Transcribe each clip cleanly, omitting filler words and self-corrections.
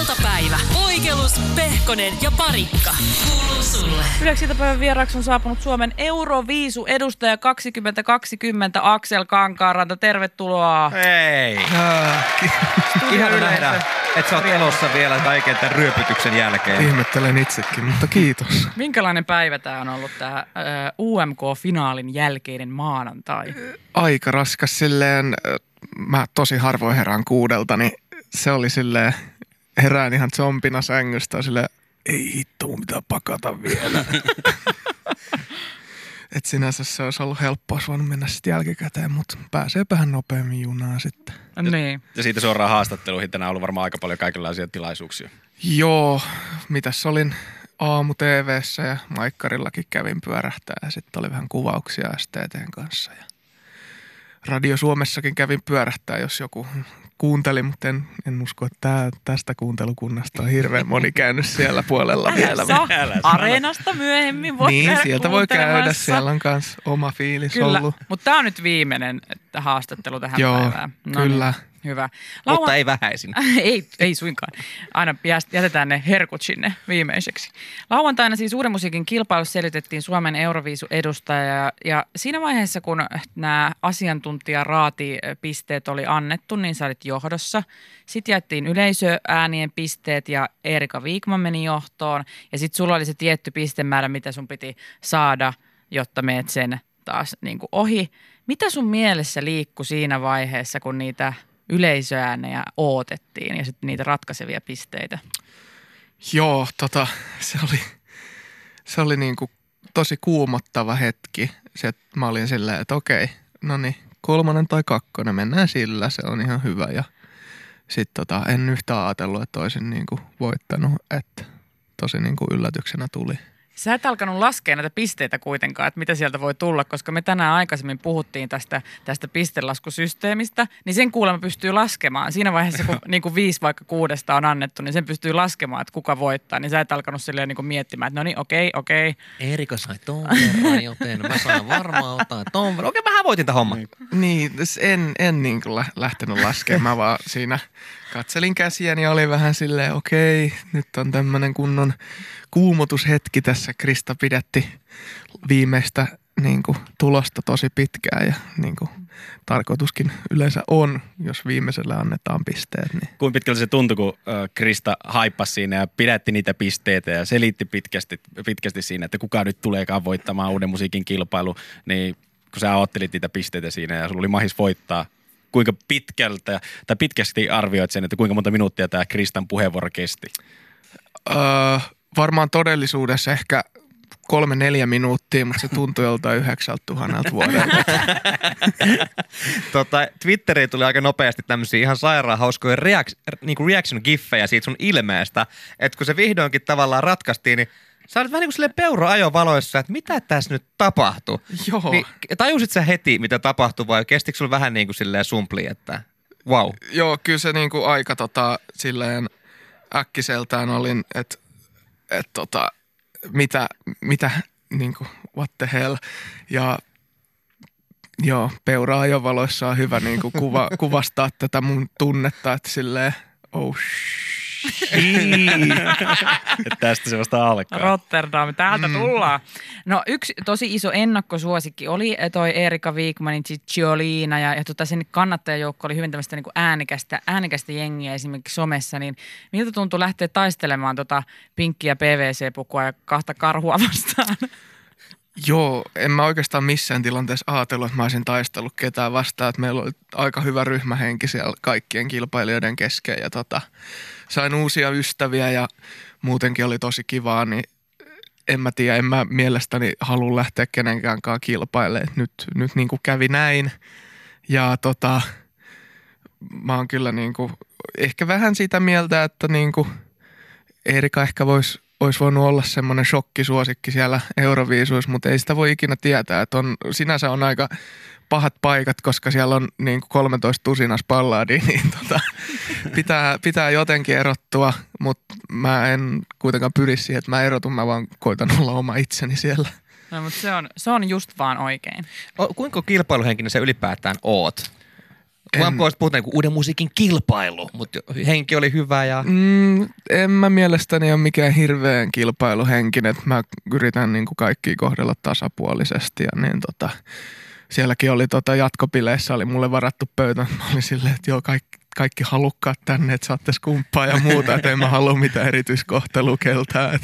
Iltapäivä, Voikelus, Pehkonen ja Parikka. Kuuluu sulle. Yleksi iltapäivän vieraaksi on saapunut Suomen Euroviisu-edustaja 2020 Aksel Kankaanranta. Tervetuloa. Hei! Ihan nähdä, että sä oot elossa vielä kaiken tämän ryöpytyksen jälkeen. Ihmettelen itsekin, mutta kiitos. Minkälainen päivä tää on ollut tää UMK-finaalin jälkeinen maanantai? Aika raskas silleen, mä tosi harvoin herään 6:00, niin se oli silleen, herään ihan zombina sängystä silleen, ei hitto mitä pakata vielä. Et sinänsä se olisi ollut helppoa, olisi voinut mennä sitten jälkikäteen, mutta pääseepähän nopeammin junaan sitten. Niin. Ja siitä suoraan haastatteluihin tänään on ollut varmaan aika paljon kaikenlaisia tilaisuuksia. Joo, mitäs olin aamu TV:ssä ja Maikkarillakin kävin pyörähtää ja sitten oli vähän kuvauksia STT:n kanssa. Ja Radio Suomessakin kävin pyörähtää, jos joku kuunteli, mutta en usko, että tästä kuuntelukunnasta on hirveän moni käynyt siellä puolella vielä. Areenasta myöhemmin voi niin, käydä sieltä voi käydä. kuuntelemassa. Siellä on myös oma fiilis Kyllä, ollut. mutta tämä on nyt viimeinen haastattelu tähän Joo, päivään. No kyllä. Niin, hyvä. Mutta ei vähäisin. ei suinkaan. Aina jätetään ne herkut sinne viimeiseksi. Lauantaina siis Uuden musiikin kilpailussa selitettiin Suomen Euroviisu-edustaja ja siinä vaiheessa, kun nämä asiantuntijaraatipisteet oli annettu, niin sä olit johdossa. Sitten jaettiin yleisöäänien pisteet ja Eerika Viikman meni johtoon ja sitten sulla oli se tietty pistemäärä, mitä sun piti saada, jotta meet sen taas niin kuin ohi. Mitä sun mielessä liikkui siinä vaiheessa, kun niitä yleisöäänejä odotettiin ja sitten niitä ratkaisevia pisteitä? Joo, se oli niinku tosi kuumottava hetki. Mä olin silleen, että okei, no niin, 3. tai 2, mennään sillä, se on ihan hyvä. Ja sitten en yhtään ajatellut, että olisin niinku voittanut, että tosi niinku yllätyksenä tuli. Sä et alkanut laskea näitä pisteitä kuitenkaan, että mitä sieltä voi tulla, koska me tänään aikaisemmin puhuttiin tästä pistelaskusysteemistä, niin sen kuulemma pystyy laskemaan. Siinä vaiheessa, kun niin kuin 5 vaikka 6 on annettu, niin sen pystyy laskemaan, että kuka voittaa. Niin sä et alkanut silleen niin kuin miettimään, että no niin, okei. Eerika sai ton verran, joten mä saan varmaan ottaa ton verran. Okei, mähän voitin tämän homman. Niin, en niin kuin lähtenyt laskemaan, mä vaan siinä katselin käsiäni ja oli vähän silleen, okei, nyt on tämmönen kunnon kuumotushetki tässä. Krista pidätti viimeistä niin kuin, tulosta tosi pitkään ja niin kuin, tarkoituskin yleensä on, jos viimeiselle annetaan pisteet. Niin. Kuinka pitkälle se tuntui, kun Krista haippasi siinä ja pidätti niitä pisteitä ja selitti pitkästi siinä, että kuka nyt tuleekaan voittamaan Uuden musiikin kilpailu, niin kun sä oottelit niitä pisteitä siinä ja sulla oli mahis voittaa, kuinka pitkästi arvioit sen, että kuinka monta minuuttia tämä Kristan puheenvuoro kesti? Varmaan todellisuudessa ehkä 3-4 minuuttia, mutta se tuntui joltain 9,000 vuodelta. Twitteriin tuli aika nopeasti tämmöisiä ihan sairaan hauskoja reaction-giffejä siitä sun ilmeestä, että kun se vihdoinkin tavallaan ratkaistiin, niin sä olit vähän niin kuin silleen peuro ajovaloissa, että mitä tässä nyt tapahtui? Joo. Niin, tajusit sä heti, mitä tapahtui vai kestikö sulla vähän niin kuin silleen sumpli, että wow? Joo, kyllä se niin kuin aika silleen äkkiseltään olin, että mitä niin kuin what the hell. Ja joo, peura ajovaloissa on hyvä niin kuin kuvastaa tätä mun tunnetta, että silleen oh tästä se vasta alkaa. Rotterdam, täältä tullaan. No yksi tosi iso ennakkosuosikki oli toi Eerika Viikmanin Cicciolina ja sen kannattajajoukko oli hyvin tämmöistä niin kuin äänekästä jengiä esimerkiksi somessa, niin miltä tuntui lähteä taistelemaan pinkkiä PVC-pukua ja 2 karhua vastaan? Joo, en mä oikeastaan missään tilanteessa ajatellut, että mä olisin taistellut ketään vastaan, että meillä oli aika hyvä ryhmähenki siellä kaikkien kilpailijoiden kesken ja sain uusia ystäviä ja muutenkin oli tosi kivaa, niin en mä mielestäni halua lähteä kenenkään kanssa kilpailemaan. Nyt niin kuin kävi näin ja mä oon kyllä niin kuin ehkä vähän sitä mieltä, että niin kuin Eerika ehkä olisi voinut olla semmoinen shokkisuosikki siellä Euroviisuissa, mutta ei sitä voi ikinä tietää, että sinänsä on aika pahat paikat, koska siellä on niin kuin 13 tusinas balladia, niin pitää jotenkin erottua, mutta mä en kuitenkaan pyri siihen, että mä erotun, mä vaan koitan olla oma itseni siellä. No, mutta se on just vaan oikein. Kuinka kilpailuhenkinen sä ylipäätään oot? Huomioon puhutaan niin uuden musiikin kilpailu, mutta henki oli hyvä ja... En mä mielestäni ole mikään hirveän kilpailuhenkinen. Mä yritän niin kuin kaikkia kohdella tasapuolisesti ja niin sielläkin oli jatkopileissä oli mulle varattu pöytä. Mä olin silleen, että joo, kaikki halukkaat tänne, että saatte skumppaa ja muuta, että en mä halua mitään erityiskohtelua keltään.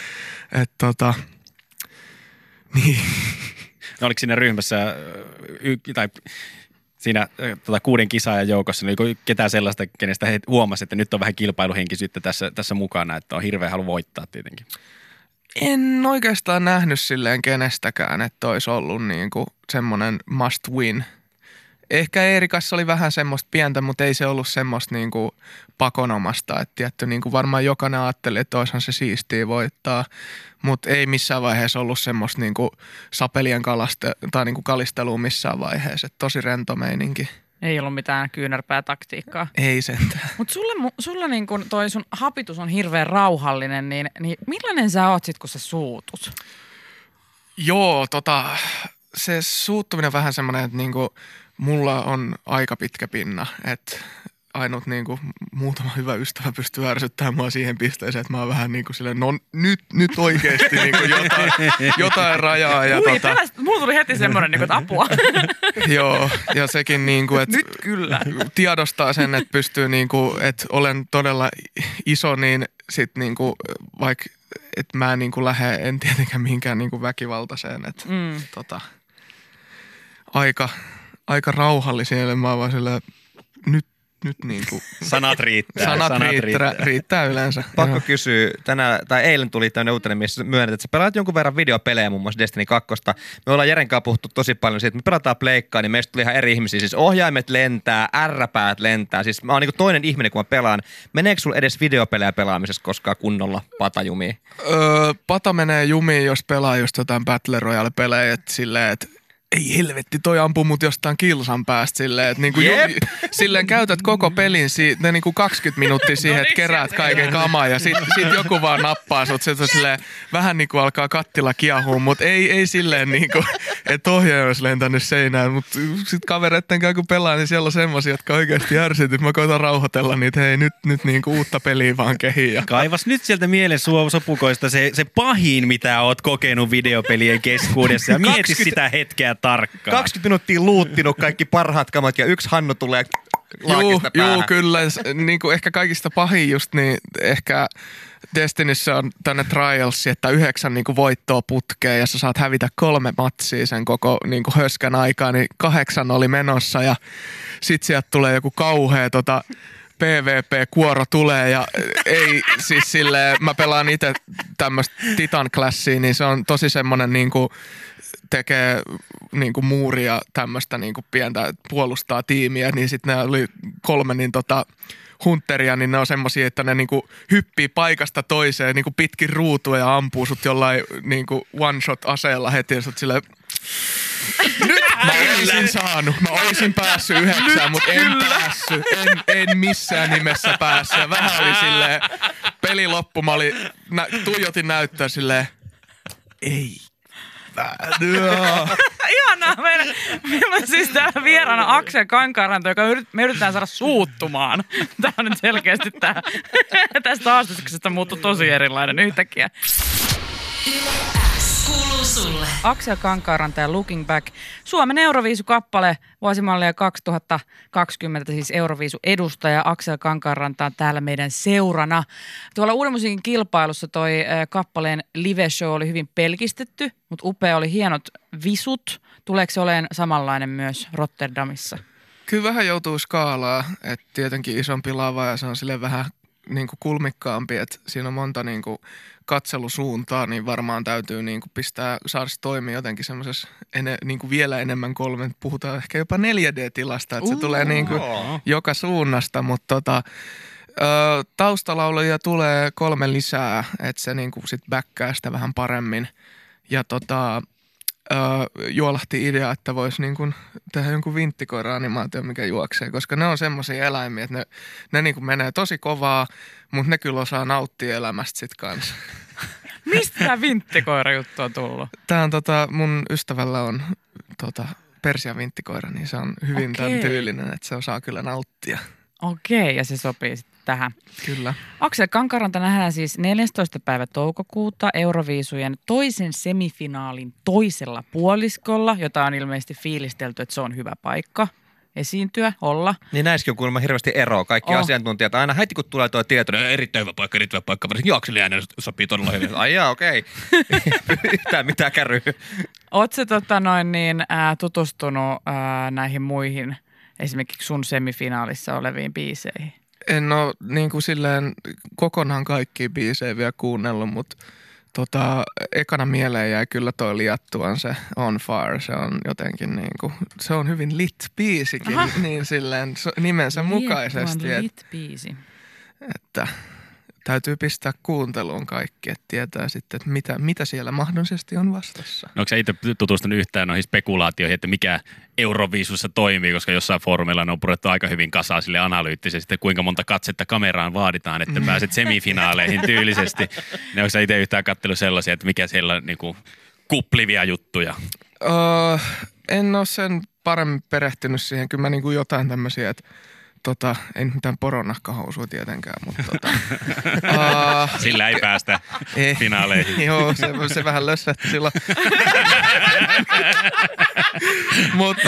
Niin. No, oliko siinä ryhmässä tai siinä 6 kisaajan joukossa, niin oliko ketään sellaista, kenestä he huomasi, että nyt on vähän kilpailuhenkisyyttä tässä mukana, että on hirveän halu voittaa tietenkin? En oikeastaan nähnyt silleen kenestäkään, että olisi ollut niinku semmoinen must win. Ehkä Eerikassa oli vähän semmoista pientä, mutta ei se ollut semmoista niinku pakonomasta. Että tietty, niinku varmaan jokainen ajatteli, että olisihan se siistiä voittaa, mutta ei missään vaiheessa ollut semmoista niinku sapelien tai niinku kalistelua missään vaiheessa. Et tosi rento meininki. Ei ollut mitään kyynärpäätaktiikkaa. Ei sentään. Mutta sulla niin kun toi sun hapitus on hirveän rauhallinen, niin millainen sä oot sit, kun sä suutut? Joo, se suuttuminen on vähän semmoinen, että niinku mulla on aika pitkä pinna, että ainut niinku muutama hyvä ystävä pystyy ärsyttämään mua siihen pisteeseen, että mä oon vähän niinku silleen, no nyt oikeesti niinku jotain rajaa. Ja mulla tuli heti semmoinen, niinku, että apua. Joo, ja sekin niinku, että nyt kyllä tiedostaa sen, että pystyy niinku, että olen todella iso, niin sit niinku vaikka, että mä niinku en tietenkään mihinkään niinku väkivaltaiseen, että aika rauhallisia, mä oon vaan silleen, nyt niinku... Sanat riittää. Sanat riittää yleensä. Pakko kysyä, eilen tuli tämmöinen uutinen, missä myönnät, että sä pelaat jonkun verran videopelejä, muun muassa Destiny 2. Me ollaan Jeren kanssa puhuttu tosi paljon siitä, että me pelataan pleikkaa, niin meistä tuli ihan eri ihmisiä. Siis ohjaimet lentää, R-päät lentää. Siis mä oon niinku toinen ihminen, kun mä pelaan. Meneekö sulla edes videopelejä pelaamisessa koskaan kunnolla patajumiin? Pata menee jumiin, jos pelaa just jotain Battle Royale-pelejä, että silleen, että ei helvetti, toi ampuu mut jostain kilsan päästä silleen, että niinku silleen käytät koko pelin, ne niinku 20 minuuttia siihen, että keräät kaiken kamaa ja sit joku vaan nappaa sut, sit on silleen, vähän niinku alkaa kattila kiehua, mut ei silleen niinku, että ohjaaja olisi lentänyt seinään, mut sit kavereitten kanssa kun pelaa, niin siellä on semmosia, jotka oikeesti ärsytyt, mä koitan rauhoitella niitä, hei nyt niinku uutta peliä vaan kehiin. Kaivas nyt sieltä mielen sopukoista se pahin, mitä oot kokenut videopelien keskuudessa ja mieti sitä hetkeä tarkkaan. 20 minuuttia luuttinut kaikki parhaat kamat ja yksi Hannu tulee laakista päähän. Joo, kyllä. Niin kuin ehkä kaikista pahin just, niin ehkä Destinyssä on tänne trialsi, että 9 niin kuin voittoa putkeen ja sä saat hävitä 3 matsia sen koko niin kuin höskän aikaa, niin 8 oli menossa ja sit sieltä tulee joku kauhea PvP-kuoro tulee ja ei siis silleen, mä pelaan itse tämmöistä Titan-klassia, niin se on tosi semmonen niinku tekee niinku muuria tämmöistä niinku pientä puolustaa tiimiä, niin sitten ne oli 3 niin hunteria, niin ne on semmosia, että ne niinku hyppii paikasta toiseen niinku pitkin ruutua ja ampuu sut jollain niinku one-shot-aseella heti ja sut silleen nyt mä olisin saanut. Mä olisin päässyt 9, mutta en päässyt. En missään nimessä päässyt. Ja vähän oli silleen, peli loppu, mä tuijotin näyttöä silleen, ei. Ihanaa. Meillä on siis täällä vieraana Aksel Kankaanranta, joka me yritetään saada suuttumaan. Tämä on nyt selkeästi tästä haastuksesta muuttu tosi erilainen yhtäkkiä. Kuuluu sulle. Aksel Kankaanranta ja Looking Back. Suomen Euroviisu-kappale vuosimallia 2020, siis Euroviisu-edustaja Aksel Kankaanranta on täällä meidän seurana. Tuolla Uuden musiikin kilpailussa toi kappaleen live-show oli hyvin pelkistetty, mutta upea oli hienot visut. Tuleeko se olemaan samanlainen myös Rotterdamissa? Kyllä vähän joutuu skaalaa, että tietenkin isompi lava ja se on silleen vähän niin kuin kulmikkaampi, että siinä on monta niin kuin katselusuuntaa, niin varmaan täytyy niin kuin saada se toimia jotenkin semmoisessa niin kuin vielä enemmän puhutaan ehkä jopa 4D-tilasta, että se tulee niin kuin joka suunnasta, mutta taustalauluja tulee 3 lisää, että se niin kuin sit backkää sitä vähän paremmin ja juolahti idea, että voisi niin kuin tehdä jonkun vinttikoira-animaatio, mikä juoksee, koska ne on semmoisia eläimiä, että ne niin kuin menee tosi kovaa, mutta ne kyllä osaa nauttia elämästä sit kanssa. Mistä tämä vinttikoira-juttu on tullut? Tämä on mun ystävällä on Persian vinttikoira, niin se on hyvin tämän tyylinen, että se osaa kyllä nauttia. Okei, ja se sopii sitten tähän. Kyllä. Aksel Kankaranta nähdään siis 14. päivä toukokuuta Euroviisujen toisen semifinaalin toisella puoliskolla, jota on ilmeisesti fiilistelty, että se on hyvä paikka esiintyä, olla. Niin näissäkin on kuulemma hirveästi eroa. Kaikki asiantuntijat aina heti kun tulee tuo tieto, niin erittäin hyvä paikka, varsinkin Akselin äänen sopii todella hyvin. Ai jaa, okei. Yhtään mitään kärryy. Ootko tutustunut näihin muihin, esimerkiksi sun semifinaalissa oleviin biiseihin? En ole niin kuin silleen kokonaan kaikkia biisejä vielä kuunnellut, mutta ekana mieleen jäi kyllä toi Liattuan se On Fire. Se on jotenkin niin kuin, se on hyvin lit biisikin, niin silleen nimensä mukaisesti. Lit biisi. Että täytyy pistää kuunteluun kaikki, että tietää sitten, että mitä siellä mahdollisesti on vastassa. No, onko sä itse tutustunut yhtään noihin spekulaatioihin, että mikä Euroviisussa toimii, koska jossain foorumilla ne on purettu aika hyvin kasaan sille analyyttisesti, kuinka monta katsetta kameraan vaaditaan, että pääset semifinaaleihin tyylisesti. Ne onko sä itse yhtään katsellut sellaisia, että mikä siellä on niin kuin kuplivia juttuja? En ole sen paremmin perehtynyt siihen. Kyllä mä niin kuin jotain tämmöisiä, että ei mitään poronahkahousua tietenkään, mutta Sillä ei päästä finaaleihin. Joo, se vähän lössähti silloin. Mutta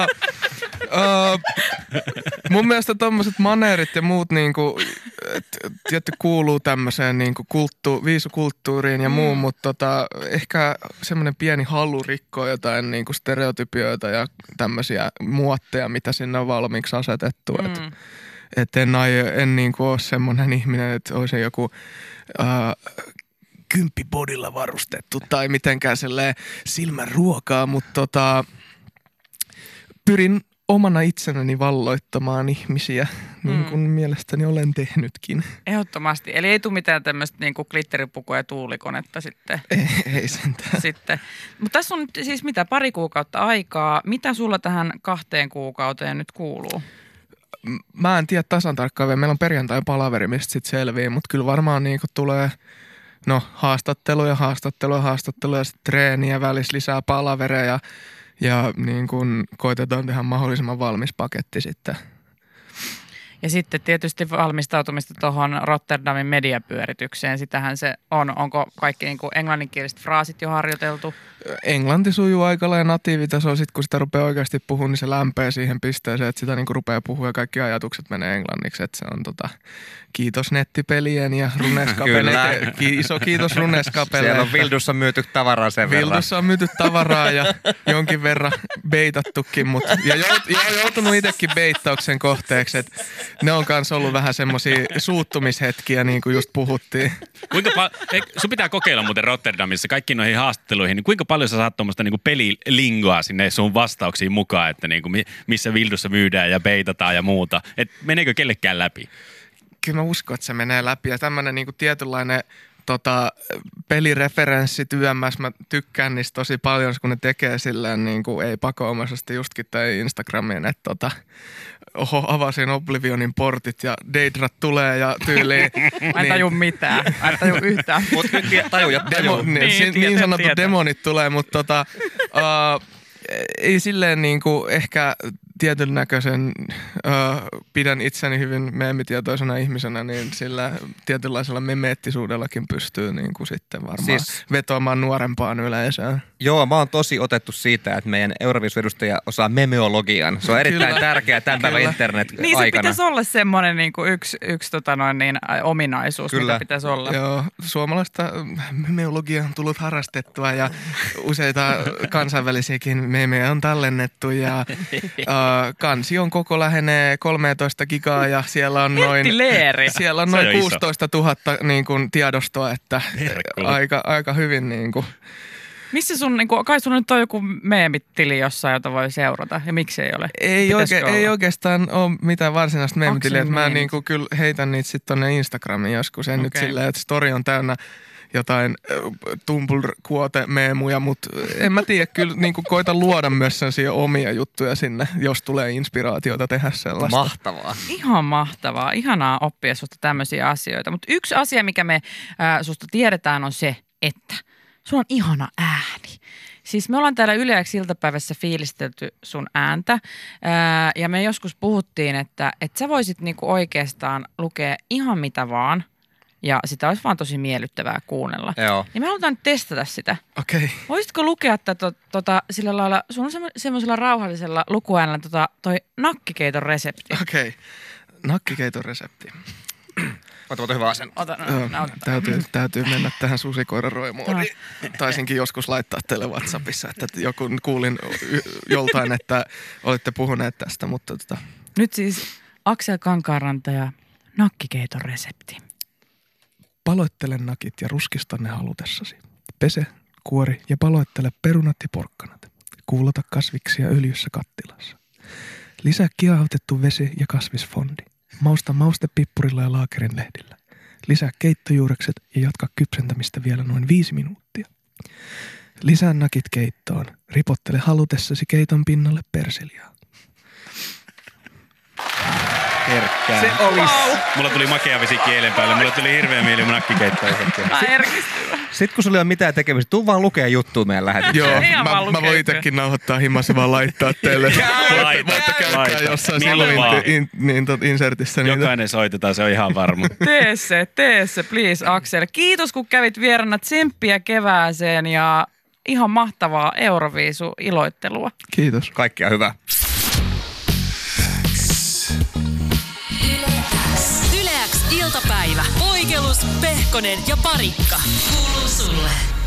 mun mielestä tommoset maneerit ja muut niinku, tietty kuuluu tämmöiseen niinku viisukulttuuriin ja muu, mutta ehkä semmoinen pieni halu rikkoa jotain niinku stereotypioita ja tämmöisiä muotteja, mitä sinne on valmiiksi asetettu. Et en niinku ole semmoinen ihminen, että olisi joku kymppibodilla varustettu tai mitenkään silleen silmän ruokaa, mutta pyrin omana itsenäni valloittamaan ihmisiä, niin kuin mielestäni olen tehnytkin. Ehdottomasti. Eli ei tule mitään tämmöistä niinku glitteripukua ja tuulikonetta sitten. Ei sentään. Sitten. Mutta tässä on nyt siis mitä, pari kuukautta aikaa. Mitä sulla tähän 2 kuukauteen nyt kuuluu? Mä en tiedä tasan tarkkaan vielä. Meillä on perjantai palaveri, mistä sitten selviää, mutta kyllä varmaan niinku tulee haastatteluja ja sitten treeniä välissä lisää palavereja. Ja niin kun koitetaan tehdä mahdollisimman valmis paketti sitten. Ja sitten tietysti valmistautumista tuohon Rotterdamin mediapyöritykseen. Sitähän se on. Onko kaikki niin kuin englanninkieliset fraasit jo harjoiteltu? Englanti sujuu aika lailla natiivitasoa. Sitten kun sitä rupeaa oikeasti puhumaan, niin se lämpee siihen pisteeseen, että sitä niin kuin rupeaa puhua ja kaikki ajatukset menee englanniksi. Että se on kiitos nettipelien ja Runescapelle. Iso kiitos Runescapelle. Siellä on Vildussa myyty tavaraa sen verran. Vildussa on myyty tavaraa ja jonkin verran beitattukin. Ja joutunut itsekin beittauksen kohteeksi. Että ne on kanssa ollut vähän semmoisia suuttumishetkiä, niin kuin just puhuttiin. Sun pitää kokeilla muuten Rotterdamissa kaikkiin noihin haastatteluihin, niin kuinka paljon sä saat tuommoista niinku pelilingoa sinne sun vastauksiin mukaan, että niinku missä Vildussa myydään ja beitataan ja muuta. Et meneekö kellekään läpi? Kyllä mä uskon, että se menee läpi ja tämmöinen niinku tietynlainen pelireferenssit YMS, mä tykkään niistä tosi paljon, kun ne tekee silleen niin kuin ei pakoomaisesti justkin tai Instagramiin, että avasin Oblivionin portit ja Daedrat tulee ja tyyliin. Mä en taju mitään, mä en taju yhtään. Mut nyt taju. Niin sanottu demonit tulee, mutta ei silleen niin kuin ehkä tietyn näköisen pidän itseni hyvin meemitietoisena ihmisenä, niin sillä tietynlaisella memeettisuudellakin pystyy niin kuin sitten varmaan vetoamaan nuorempaan yleisöön. Joo, mä oon tosi otettu siitä, että meidän Euroviisu-edustaja osaa memeologian. Se on erittäin tärkeää tämän päivän internet-aikana. Niin se pitäisi olla semmoinen niin kuin yksi ominaisuus, mitä pitäisi olla. Joo, suomalaista memeologiaa on tullut harrastettua ja useita kansainvälisiäkin memejä on tallennettu ja kansion koko lähenee 13 gigaa ja siellä on noin 16 000 niin kuin tiedostoa, että aika hyvin niin kuin. Missä sun, niin kuin, kai sun nyt on joku meemitili jossain, jota voi seurata ja miksi ei ole? Ei oikeastaan ole mitään varsinaista meemitiliä, että mä niin kuin kyllä heitän niitä sitten tonne Instagramiin joskus. En nyt silleen, että story on täynnä jotain Tumblr-kuote-meemuja, mutta en mä tiedä, kyllä niin kuin koitan luoda myös sellaisia omia juttuja sinne, jos tulee inspiraatiota tehdä sellaista. Mahtavaa. Ihan mahtavaa. Ihanaa oppia susta tämmöisiä asioita. Mutta yksi asia, mikä me susta tiedetään, on se, että sulla on ihana ääni. Siis me ollaan täällä Yle X iltapäivässä fiilistelty sun ääntä ja me joskus puhuttiin, että sä voisit niinku oikeastaan lukea ihan mitä vaan ja sitä olisi vaan tosi miellyttävää kuunnella. Joo. Niin me halutaan nyt testata sitä. Okei. Voisitko lukea sillä lailla, sun on semmoisella rauhallisella lukuäänellä toi nakkikeiton resepti. Okei. Nakkikeiton resepti. Ota hyvä asento. Täytyy mennä tähän susikoiran roimuun. Taisinkin joskus laittaa teille WhatsAppissa, että joku kuulin joltain, että olitte puhuneet tästä, mutta Nyt siis Aksel Kankaanranta ja nakkikeiton resepti. Paloittele nakit ja ruskista ne halutessasi. Pese, kuori ja paloittele perunat ja porkkanat. Kuulota kasviksia öljyssä kattilassa. Lisää kiehautettu vesi ja kasvisfondi. Mausta maustepippurilla ja laakerin lehdillä. Lisää keittojuurekset ja jatka kypsentämistä vielä noin 5 minuuttia. Lisää nakit keittoon. Ripottele halutessasi keiton pinnalle persiliaa. Herkkää. Se olisi. Mulla tuli makea vesi kielen päälle. Mulla tuli hirveä mieli mun nakkikeittoa. Sitten kun sulla ei ole mitään tekemistä, tuu vaan lukea juttua meidän lähetykseen. Joo, mä voin itsekin nauhoittaa himmassa vaan laittaa teille. Voitte käydä jossain insertissä. Jokainen soitetaan, se on ihan varma. Tee se, please Aksel. Kiitos kun kävit vieraana, tsemppiä kevääseen ja ihan mahtavaa Euroviisu-iloittelua. Kiitos. Kaikkea hyvää. Yle X iltapäivä. Poikelus, Pehkonen ja Parikka. Kuuluu sulle.